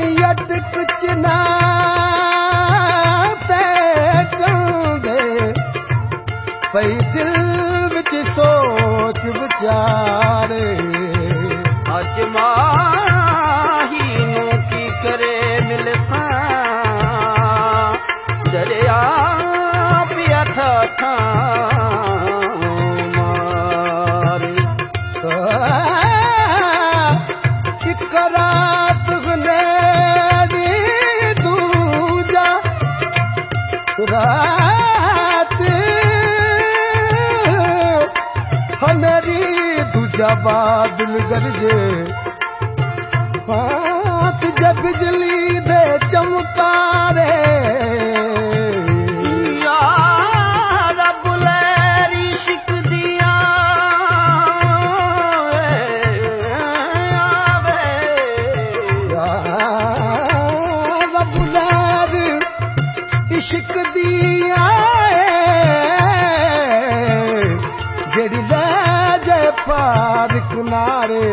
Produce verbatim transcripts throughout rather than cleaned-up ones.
नी अटक चना ते चंदे पई दिल विच सोच विचारे अज माही नू की करे मिलसा दरिया पिया था मारे एक रात गुनेरी दूजा रात हमेरी दूजा बादल गरजे हाथ जब बिजली दे चमकारे इश्क दिया जेड़ी ले जाए पार किनारे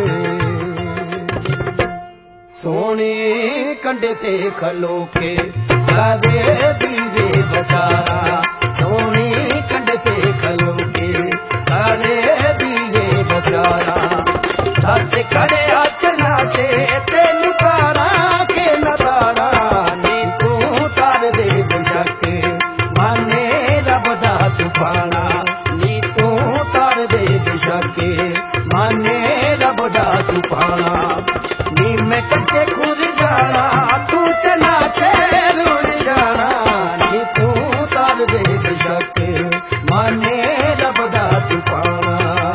सोने कंडे ते खलो के कादे दीजे बचारा सोने कंडे ते खलो के कादे दीजे बचारा दस खड़े हाथ नाचे तेन तारा के नतारा नी तू तार दे बेशक माने रब दा तूफाना नी तू तार दे बेशक माने रब दा तूफाना नी मैं कच्चे खुर जाना तू चना चेर उड़ जाना नी तू तार दे बेशक माने रब दा तूफाना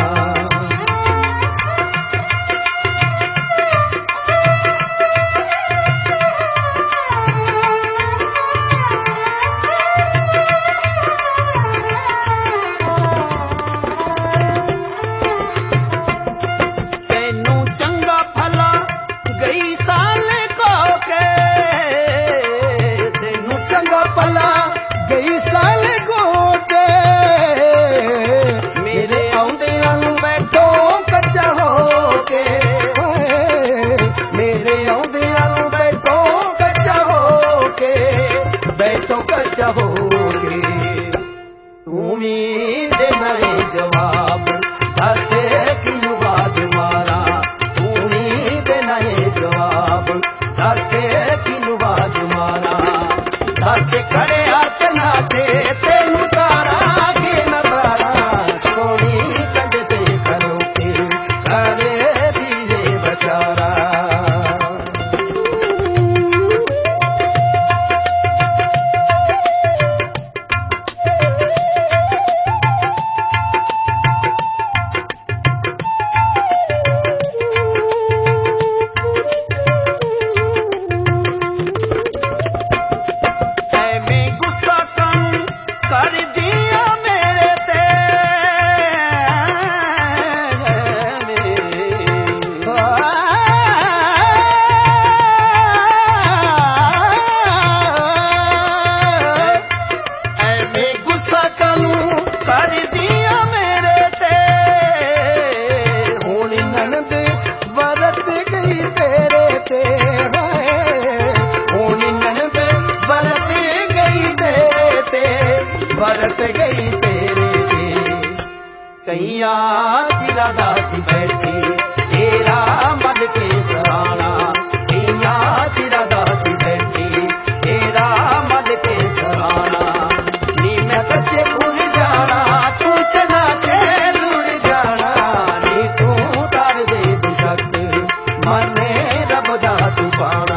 गई साल गोटे मेरे आउंदे बैठो कच्चा हो के मेरे आउंदे बैठो कच्चा हो के बैठो कच्चा हो के तुमी दे नए जवाब दसे की बात मारा तुमी दे नए जवाब दसे की बात मारा दस खड़े हाथ नाचे तेन तारा के नतारा सोनी कंधे ते खलो के करे दीजे बचारा कर दिया मेरे ते मैं गुस्सा करूं कर दिया मेरे ते होनी ननद वरत गई तेरे ते होनी ननद वरत गई तेरे ते बरत गई तेरे ते कैया चिरा दास बैठी तेरा मद के सराना कैया चिरा दास बैठी तेरा मद के सराना नी मैं बच्चे भूल जाना तू चना चेर उड़ जाना नी तू तार दे बेशक माने रब दा तूफाना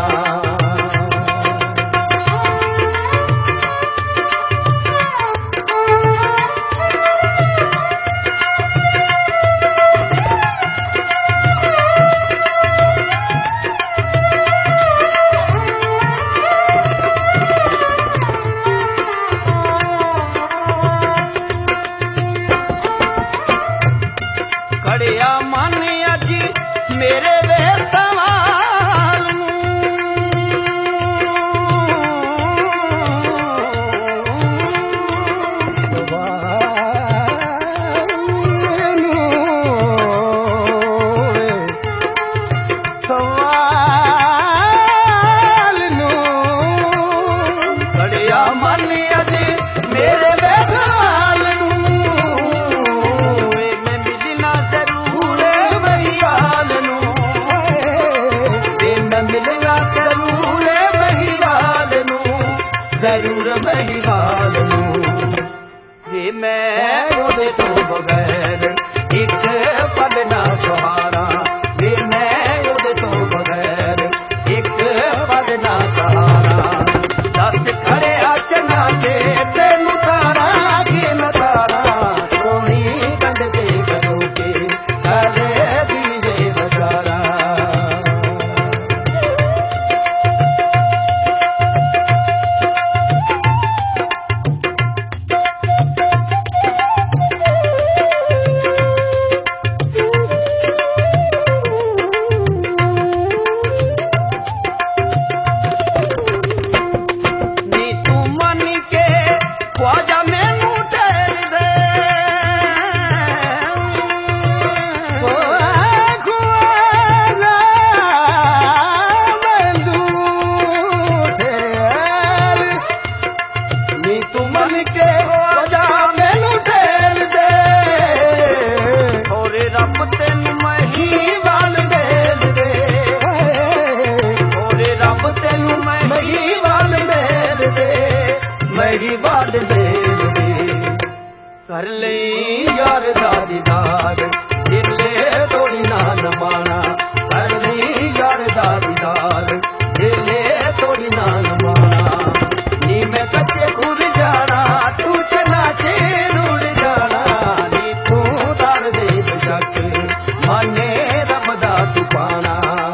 ਜ਼ਰੂਰ ਮਹੀਵਾਲ ਨੂੰ ਵੇ ਮੈਂ ਉਹਦੇ ਤੋਂ ਬਗੈਰ ਇੱਕ ਪਲ ਨਾ ਸਹਾਰਾ ਵੇ ਮੈਂ ਉਹਦੇ ਤੋਂ ਬਗੈਰ ਇੱਕ ਪਲ ਨਾ ਸਹਾਰਾ ਦੱਸ ਖੜੇ ਆਚਨਾ ਤੇ ਤੈਨੂੰ ਤਾਰਾ ਕਿ ਮੈਂ ਤਾਰਾ ਸੋਹਣੀ ਕੰਡ ਤੇ ਖਲੋ ਕੇ ਕਰੇ ਦੀਵੇ ਬਜ਼ਾਰਾ कर ले यार दादी दाग जिले थोड़ी ना नमाना कर ले यार दादी दाग जिले थोड़ी ना नमाना नी मैं कच्चे खुल जाना तू चना चेर उड़ जाना नी तू तार दे शक माने रब दा तू पाना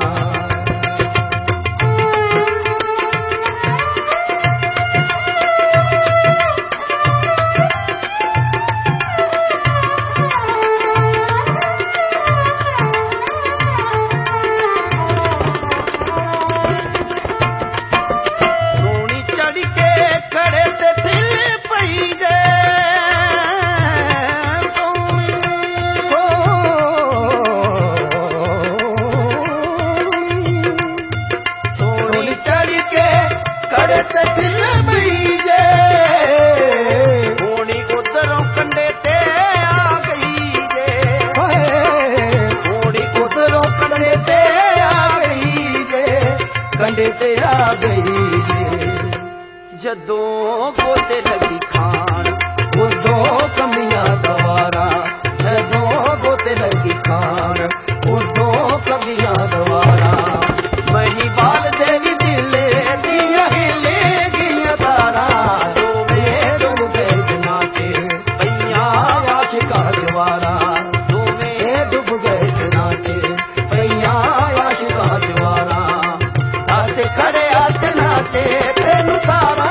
कंडे ते आ गई जदों गोते लगी खान उदों कमियां दवारा जदों गोते लगी खान उदों कमियां दवारा महीवाल देवी दिले दिया हिले गिया तारा डूबे डूब गए नाचे पैया आशिका जवारा डूबे डूब गए नाचे पैया आशिका जवारा खड़े आचना ते तेनू तारा